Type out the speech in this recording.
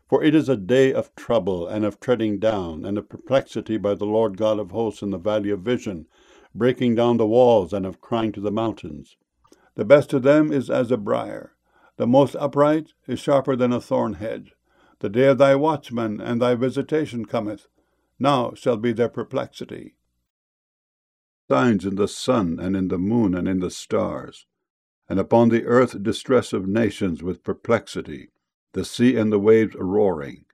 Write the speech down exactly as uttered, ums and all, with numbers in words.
For it is a day of trouble, and of treading down, and of perplexity by the Lord God of hosts in the valley of vision, breaking down the walls, and of crying to the mountains. The best of them is as a briar. The most upright is sharper than a thorn hedge. The day of thy watchman and thy visitation cometh. Now shall be their perplexity. Signs in the sun, and in the moon, and in the stars. And upon the earth distress of nations with perplexity, the sea and the waves roaring.